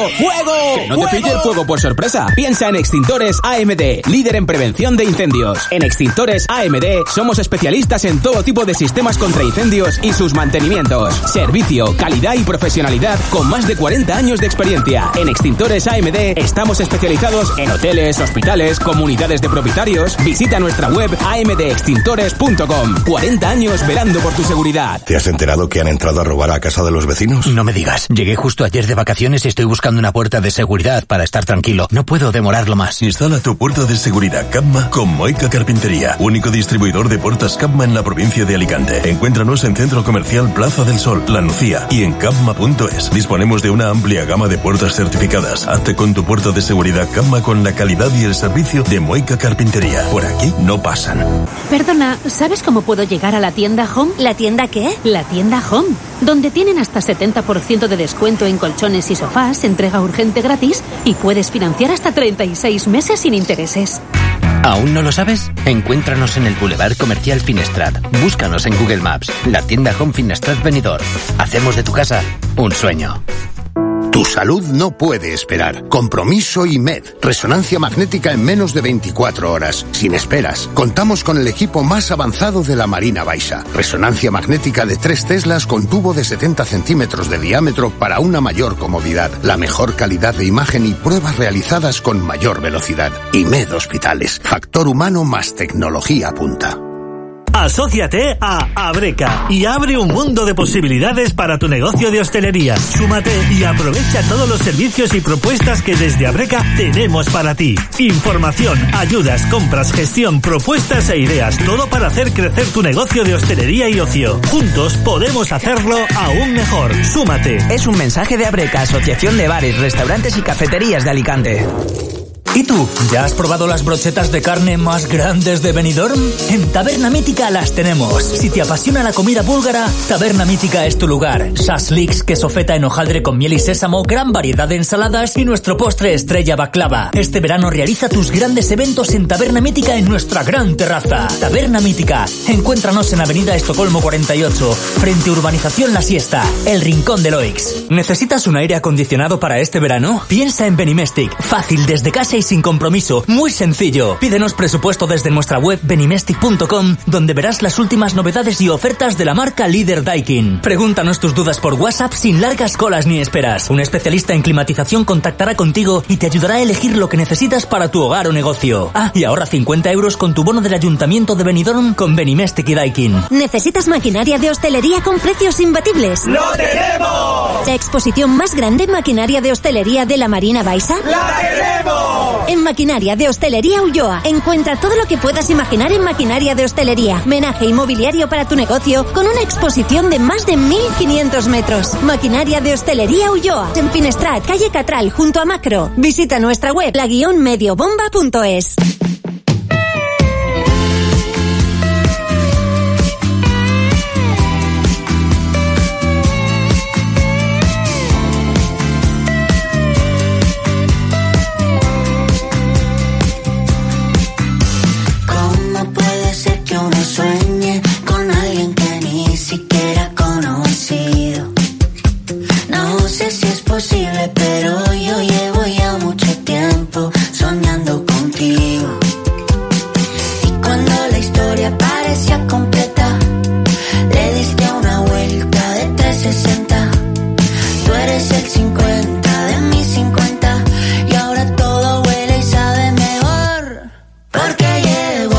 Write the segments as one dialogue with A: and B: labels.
A: ¡Fuego! Que no te pille el fuego por sorpresa. Piensa en Extintores AMD, líder en prevención de incendios. En Extintores AMD somos especialistas en todo tipo de sistemas contra incendios y sus mantenimientos. Servicio, calidad y profesionalidad con más de 40 años de experiencia. En Extintores AMD estamos especializados en hoteles, hospitales, comunidades de propietarios. Visita nuestra web amdextintores.com. 40 años velando por tu seguridad.
B: ¿Te has enterado que han entrado a robar a casa de los vecinos?
C: No me digas. Llegué justo ayer de vacaciones y estoy buscando una puerta de seguridad para estar tranquilo. No puedo demorarlo más.
D: Instala tu puerta de seguridad Capma con Moica Carpintería, único distribuidor de puertas Capma en la provincia de Alicante. Encuéntranos en Centro Comercial Plaza del Sol, La Nucía y en capma.es. Disponemos de una amplia gama de puertas certificadas. Hazte con tu puerta de seguridad Capma con la calidad y el servicio de Moica Carpintería. Por aquí no pasan.
E: Perdona, ¿sabes cómo puedo llegar a la tienda Home?
F: ¿La tienda qué?
E: La tienda Home, donde tienen hasta 70% de descuento en colchones y sofás, entrega urgente gratis y puedes financiar hasta 36 meses sin intereses.
C: ¿Aún no lo sabes? Encuéntranos en el Boulevard Comercial Finestrat. Búscanos en Google Maps. La tienda Home Finestrat Benidorm. Hacemos de tu casa un sueño.
G: Tu salud no puede esperar. Compromiso IMED. Resonancia magnética en menos de 24 horas. Sin esperas. Contamos con el equipo más avanzado de la Marina Baixa. Resonancia magnética de 3 Teslas con tubo de 70 centímetros de diámetro para una mayor comodidad. La mejor calidad de imagen y pruebas realizadas con mayor velocidad. IMED Hospitales. Factor humano más tecnología punta.
H: Asóciate a Abreca y abre un mundo de posibilidades para tu negocio de hostelería. Súmate y aprovecha todos los servicios y propuestas que desde Abreca tenemos para ti. Información, ayudas, compras, gestión, propuestas e ideas. Todo para hacer crecer tu negocio de hostelería y ocio. Juntos podemos hacerlo aún mejor. Súmate.
I: Es un mensaje de Abreca, Asociación de Bares, Restaurantes y Cafeterías de Alicante.
J: ¿Y tú? ¿Ya has probado las brochetas de carne más grandes de Benidorm? En Taberna Mítica las tenemos. Si te apasiona la comida búlgara, Taberna Mítica es tu lugar. Shashliks, queso feta en hojaldre con miel y sésamo, gran variedad de ensaladas y nuestro postre estrella baklava. Este verano realiza tus grandes eventos en Taberna Mítica en nuestra gran terraza. Taberna Mítica. Encuéntranos en Avenida Estocolmo 48, frente a Urbanización La Siesta, el Rincón de Loix. ¿Necesitas un aire acondicionado para este verano? Piensa en Benimestic. Fácil, desde casa y sin compromiso, muy sencillo. Pídenos presupuesto desde nuestra web benimestic.com, donde verás las últimas novedades y ofertas de la marca líder Daikin. Pregúntanos tus dudas por WhatsApp sin largas colas ni esperas. Un especialista en climatización contactará contigo y te ayudará a elegir lo que necesitas para tu hogar o negocio. Ah, y ahorra 50 euros con tu bono del Ayuntamiento de Benidorm con Benimestic y Daikin.
F: ¿Necesitas maquinaria de hostelería con precios imbatibles?
K: ¡Lo tenemos!
F: ¿La exposición más grande en maquinaria de hostelería de la Marina Baixa?
K: ¡La tenemos!
F: En Maquinaria de Hostelería Ulloa encuentra todo lo que puedas imaginar en maquinaria de hostelería, menaje inmobiliario para tu negocio con una exposición de más de 1.500 metros. Maquinaria de Hostelería Ulloa, en Finestrat, calle Catral, junto a Macro. Visita nuestra web, la-mediobomba.es.
L: Sueñe con alguien que ni siquiera he conocido. No sé si es posible, pero yo llevo ya mucho tiempo soñando contigo. Y cuando la historia parecía completa, le diste una vuelta de 360. Tú eres el 50 de mis 50 y ahora todo huele y sabe mejor. Porque llegó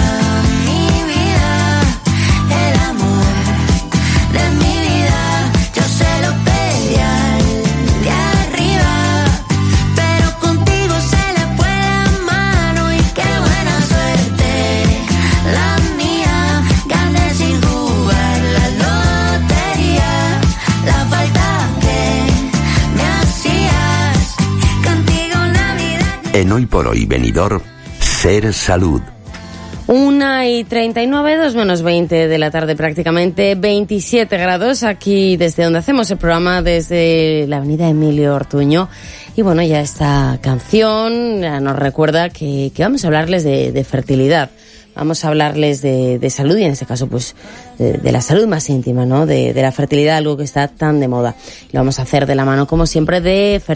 M: en Hoy por Hoy Benidorm, Ser Salud.
N: 1:39, 2 menos 20 de la tarde prácticamente, 27 grados aquí desde donde hacemos el programa, desde la avenida Emilio Ortuño. Y bueno, ya esta canción ya nos recuerda que vamos a hablarles de fertilidad. Vamos a hablarles de salud y en este caso pues de la salud más íntima, ¿no? De la fertilidad, algo que está tan de moda. Lo vamos a hacer de la mano como siempre de